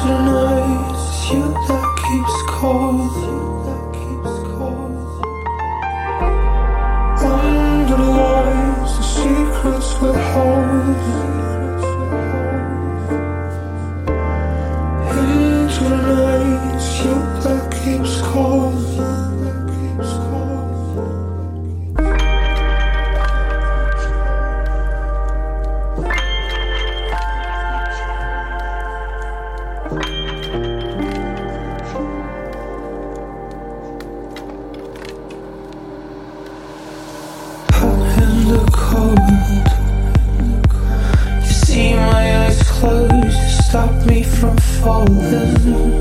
the night, it's you that keeps calling. Under the lights, the secrets we're holding. Into the night, it's you that keeps calling. You see my eyes closed to stop me from falling.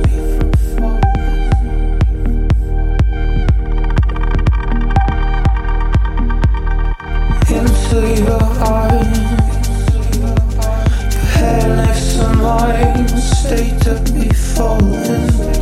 Into your eyes, your hair next to mine, state to be falling.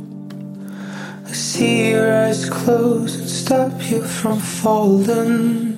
I see your eyes close and stop you from falling.